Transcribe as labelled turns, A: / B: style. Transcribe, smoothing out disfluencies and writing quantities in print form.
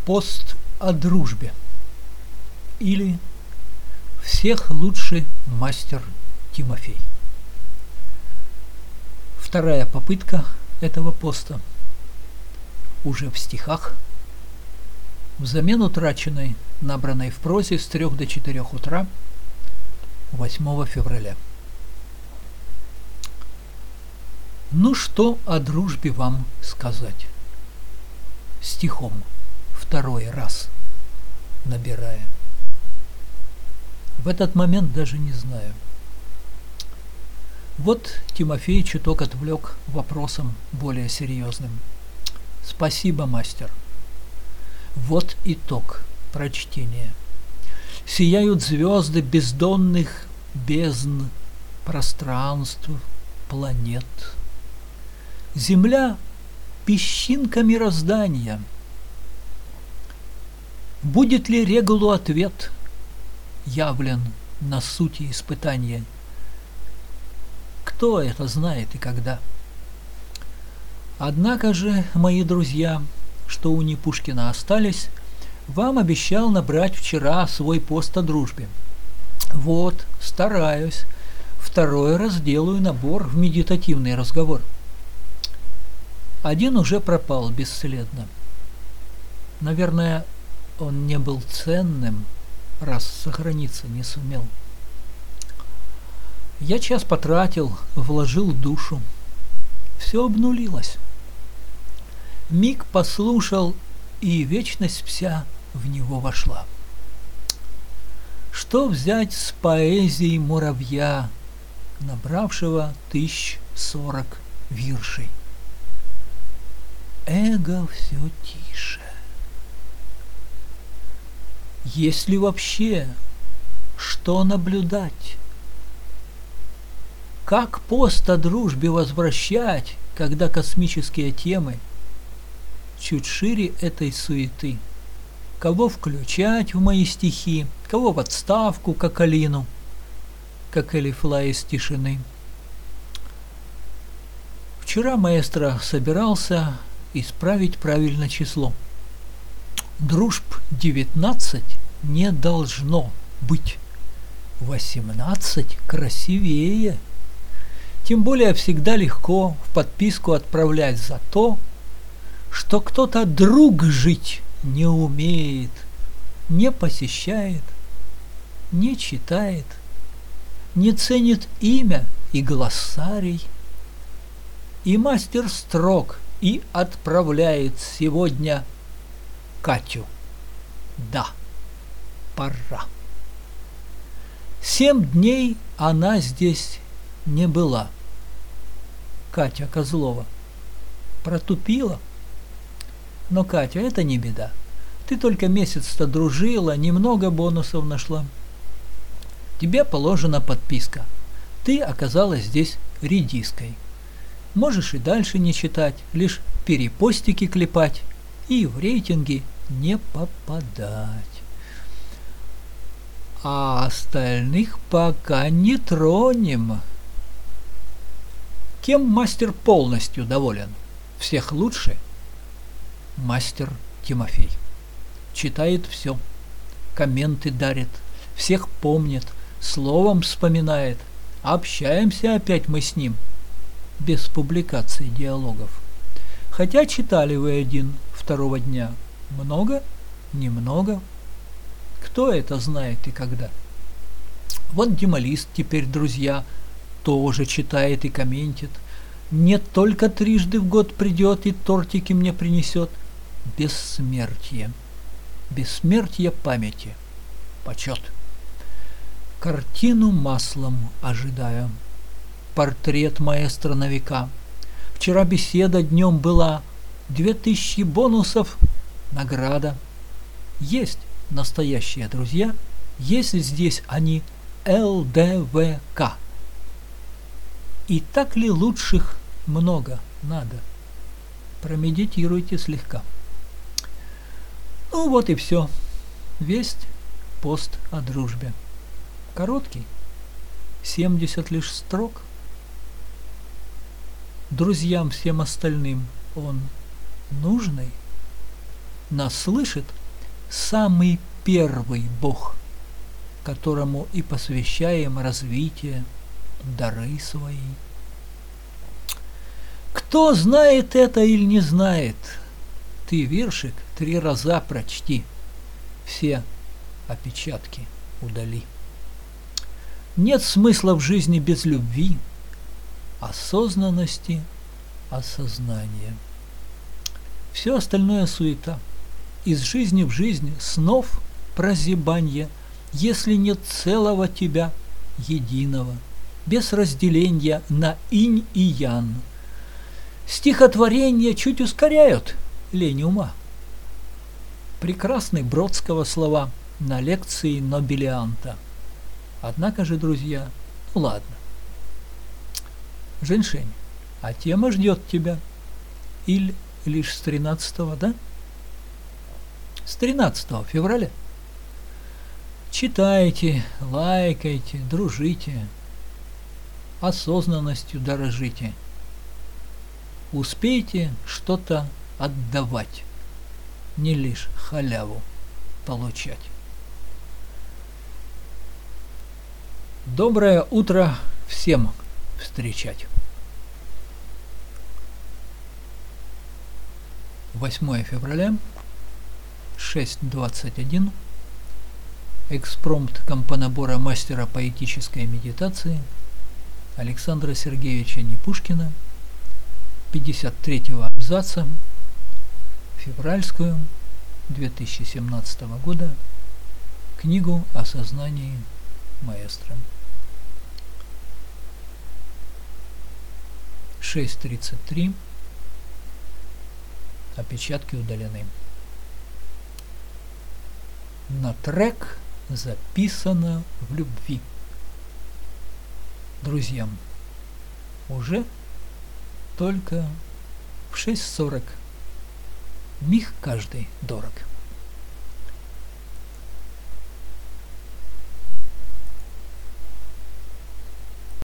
A: Пост о дружбе. Или всех лучший мастер Тимофей. Вторая попытка этого поста уже в стихах, взамен утраченной, набранной в прозе с 3 до 4 утра 8 февраля. Ну что о дружбе вам сказать? Стихом второй раз набирая. В этот момент даже не знаю. Вот Тимофей чуток отвлек вопросом более серьезным. Спасибо, мастер. Вот итог прочтения. Сияют звезды бездонных бездн, пространств, планет. Земля – песчинка мироздания. Будет ли Регулу ответ явлен на сути испытания? Кто это знает и когда? Однако же, мои друзья, что у Непушкина остались, вам обещал набрать вчера свой пост о дружбе. Вот, стараюсь. Второй раз делаю набор в медитативный разговор. Один уже пропал бесследно. Наверное, он не был ценным, раз сохраниться не сумел. Я час потратил, вложил душу. Все обнулилось. Миг послушал, и вечность вся в него вошла. Что взять с поэзии муравья, набравшего 1040 виршей? Эго все тише. Есть ли вообще что наблюдать? Как пост о дружбе возвращать, когда космические темы чуть шире этой суеты? Кого включать в мои стихи, кого в отставку, как Алину, как Элифла из тишины? Вчера маэстро собирался исправить правильно число. Дружб 19 не должно быть. 18 красивее. Тем более всегда легко в подписку отправлять за то, что кто-то друг жить не умеет, не посещает, не читает, не ценит имя и глоссарий. И мастер строк и отправляет сегодня Катю. Да, пора. 7 дней она здесь не была. Катя Козлова протупила. Но, Катя, это не беда. Ты только месяц-то дружила, немного бонусов нашла. Тебе положена подписка. Ты оказалась здесь редиской. Можешь и дальше не читать, лишь перепостики клепать и в рейтинги не попадать. А остальных пока не тронем. Кем мастер полностью доволен? Всех лучше? Мастер Тимофей. Читает все, комменты дарит, всех помнит, словом вспоминает. Общаемся опять мы с ним, без публикаций диалогов. Хотя читали вы один, второго дня. Много? Немного? Кто это знает и когда? Вот Демалист теперь, друзья, тоже читает и комментит. Не только трижды в год придет и тортики мне принесет. Бессмертие. Бессмертие памяти. Почет. Картину маслом ожидаю. Портрет маэстро на века. Вчера беседа днем была. 2000 бонусов. Награда. Есть настоящие друзья. Есть здесь они ЛДВК. И так ли лучших много надо? Промедитируйте слегка. Ну вот и все. Весь пост о дружбе. Короткий. 70 лишь строк. Друзьям всем остальным он нужный. нас слышит самый первый Бог, которому и посвящаем развитие, дары свои. Кто знает это или не знает, ты виршик 3 раза прочти, все опечатки удали. Нет смысла в жизни без любви, осознанности, осознания. Все остальное суета. Из жизни в жизнь, снов прозябанье, если нет целого тебя, единого, без разделения на инь и ян. Стихотворения чуть ускоряют лень ума. Прекрасны Бродского слова на лекции Нобелианта. Однако же, друзья, ну ладно. Женьшень, а тема ждет тебя. Или лишь с 13-го, да? С 13 февраля. Читайте, лайкайте, дружите, осознанностью дорожите. Успейте что-то отдавать, не лишь халяву получать. Доброе утро всем встречать. 8 февраля, 6:21. Экспромт компонабора мастера поэтической медитации Александра Сергеевича Непушкина, 53-го абзаца, февральскую 2017 года, книгу о сознании маэстро. 6:33. Опечатки удалены. На трек записано в любви. Друзьям, уже только в 6:40. Миг каждый дорог.